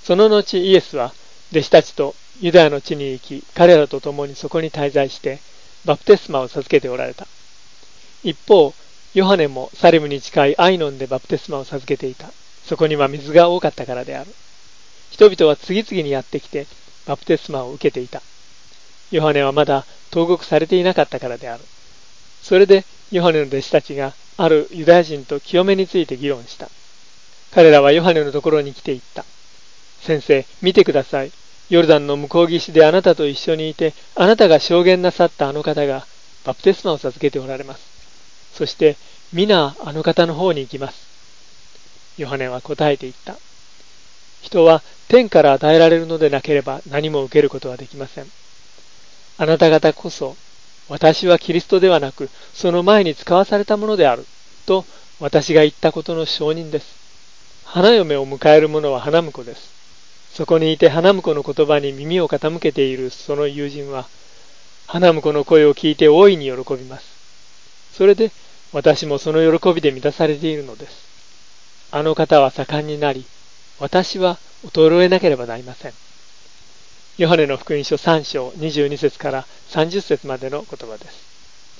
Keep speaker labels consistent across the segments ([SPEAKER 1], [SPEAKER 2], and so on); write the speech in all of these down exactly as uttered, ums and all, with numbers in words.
[SPEAKER 1] その後イエスは弟子たちとユダヤの地に行き、彼らと共にそこに滞在してバプテスマを授けておられた。一方、ヨハネもサレムに近いアイノンでバプテスマを授けていた。そこには水が多かったからである。人々は次々にやってきてバプテスマを受けていた。ヨハネはまだ投獄されていなかったからである。それでヨハネの弟子たちがあるユダヤ人と清めについて議論した。彼らはヨハネのところに来て言った。先生、見てください。ヨルダンの向こう岸であなたと一緒にいて、あなたが証言なさったあの方がバプテスマを授けておられます。そして皆あの方の方に行きます。ヨハネは答えて言った。人は天から与えられるのでなければ何も受けることはできません。あなた方こそ、私はキリストではなく、その前に使わされたものである、と私が言ったことの証人です。花嫁を迎える者は花婿です。そこにいて花婿の言葉に耳を傾けているその友人は、花婿の声を聞いて大いに喜びます。それで私もその喜びで満たされているのです。あの方は盛んになり、私は衰えなければなりません。ヨハネの福音書さん章にじゅうに節からさんじゅう節までの言葉です。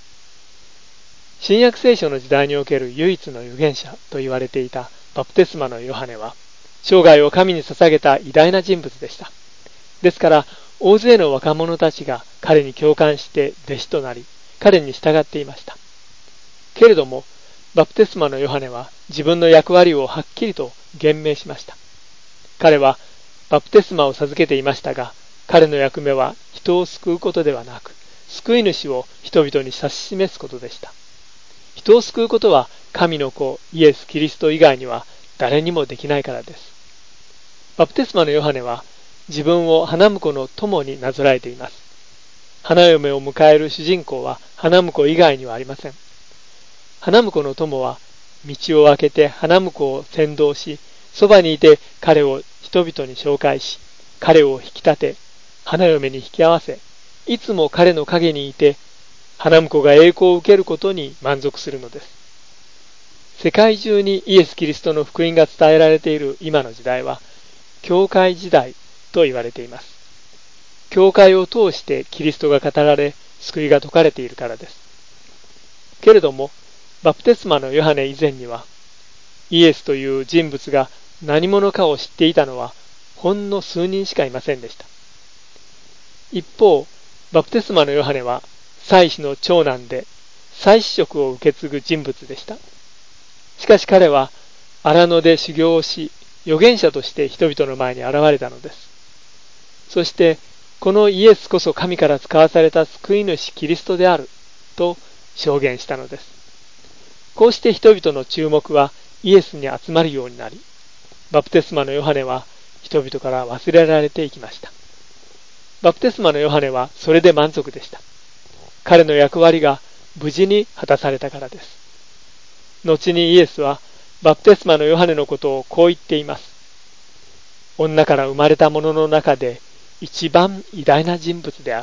[SPEAKER 1] 新約聖書の時代における唯一の預言者と言われていたバプテスマのヨハネは、生涯を神に捧げた偉大な人物でした。ですから、大勢の若者たちが彼に共感して弟子となり、彼に従っていました。けれども、バプテスマのヨハネは自分の役割をはっきりと言明しました。彼はバプテスマを授けていましたが、彼の役目は人を救うことではなく、救い主を人々に指し示すことでした。人を救うことは神の子イエス・キリスト以外には誰にもできないからです。バプテスマのヨハネは自分を花婿の友になぞらえています。花嫁を迎える主人公は花婿以外にはありません。花婿の友は道を開けて花婿を先導し、そばにいて彼を人々に紹介し、彼を引き立て、花嫁に引き合わせ、いつも彼の陰にいて、花婿が栄光を受けることに満足するのです。世界中にイエス・キリストの福音が伝えられている今の時代は、教会時代と言われています。教会を通してキリストが語られ、救いが説かれているからです。けれども、バプテスマのヨハネ以前には、イエスという人物が何者かを知っていたのは、ほんの数人しかいませんでした。一方、バプテスマのヨハネは、祭司の長男で、祭司職を受け継ぐ人物でした。しかし彼は、荒野で修行をし、預言者として人々の前に現れたのです。そして、このイエスこそ神から使わされた救い主キリストである、と証言したのです。こうして人々の注目はイエスに集まるようになり、バプテスマのヨハネは人々から忘れられていきました。バプテスマのヨハネはそれで満足でした。彼の役割が無事に果たされたからです。後にイエスはバプテスマのヨハネのことをこう言っています。女から生まれた者の中で一番偉大な人物である。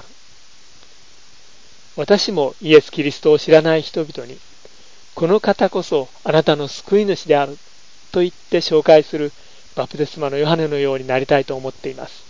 [SPEAKER 1] 私もイエス・キリストを知らない人々に、この方こそあなたの救い主であると言って紹介するバプテスマのヨハネのようになりたいと思っています。